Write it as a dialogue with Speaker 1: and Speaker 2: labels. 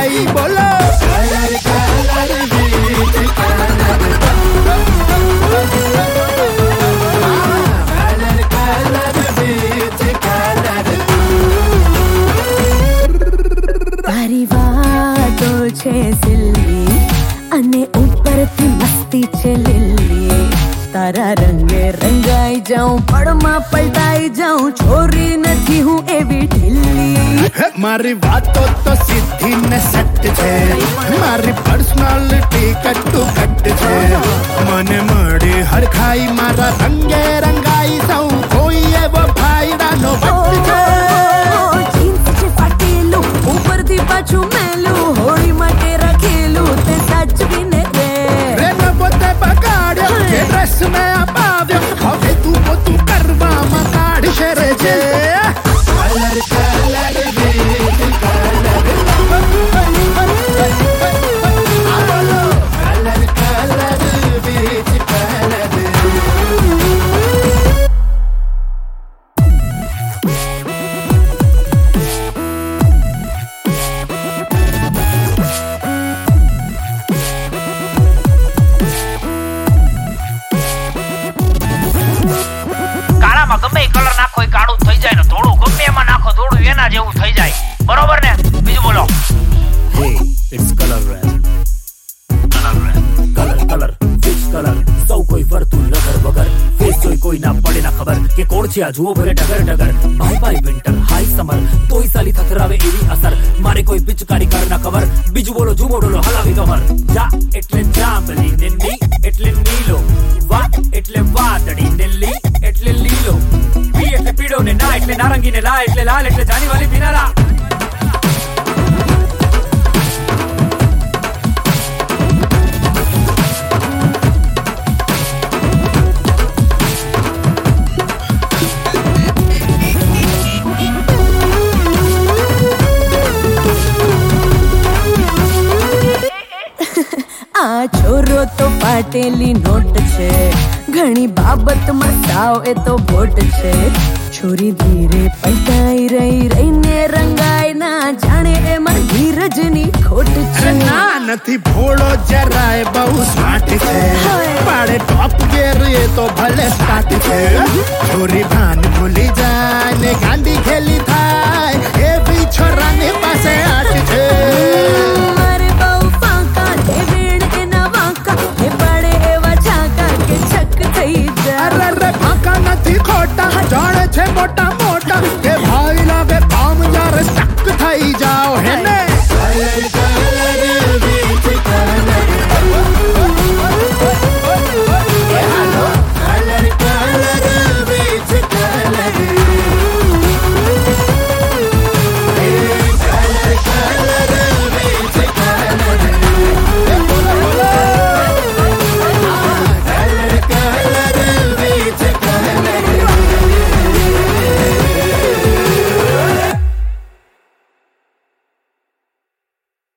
Speaker 1: गई बोलो colour colour बीच कलर कलर बीच कलर
Speaker 2: તારી વાતો છે સિલ્લી અને ઉપરથી મસ્તી છે લીલી તારા રંગે રંગાઈ જાઉં પળમાં પલટાઈ જાઉં છોરી નથી હું એવી ઢીલી
Speaker 1: મારી વાતો તો સીધી ને સટ છે મારી પર્સનાલિટી કટ્ટુ કટ છે મને મળે હરખાઈ મારા રંગે રંગાઈ જાઉં કોઈ એવો ભાઈડાનો વટ છે
Speaker 2: જીન્સ છે ફાટેલું ઉપરથી પાછું મેલું હોળી માટે રાખેલું તે સાચવીને રે
Speaker 1: રે નવો તે બગાડ્યો કે ડ્રેસ મેં અપાવ્યો હવે તું પોતું કરવામાં કાઢશે રે છે કલર કલર બીચ કલર કલર કલર બીચ કલર
Speaker 3: કાળામાં ગમે એ કલર નાખો એ કાળું થઈ જાય ને ધોળું ગમે એમાં નાખો ધોળું એના જેવું થઈ જાય બરોબર ને બીજું બોલો
Speaker 4: Hey, it's color red. Color, which color? સૌ કોઈ ફરતું લગર વગર ફેસ જોઈ કોઈ ના પડે ના ખબર કે કોણ છે આ જુઓ ભરે ડગર ડગર બાય વિન્ટર હાઈ સમર તોય સાલી થથરાવે એવી અસર મારે કોઈ પિચકારી કર ના ખબર બીજું બોલો જુમો ડોલો હલાવી કમર જા એટલે જાંબલી ને ની એટલે નીલો વા એટલે વાદળી ને લી એટલે લીલો પી એટલે પીળો ને ના એટલે નારંગી ને લા એટલે લાલ એટલે જાની વાલી પીનારા
Speaker 2: આ છોરો તો પાટેલી નોટ છે ઘણી બાબતમાં સાવ એ તો ભોટ છે છોરી ધીરે પલટાઈ રહી રહીને રંગાય ના જાણે એમાં ધીરજની ખોટ છે
Speaker 1: ના નથી ભોળો જરાય બહુ સ્માર્ટ છે પાડે ટોપ ગેર એ તો ભલે સ્ટાર્ટ છે છોરી ભાન ભૂલી જાય ને ગાંડી ખેલી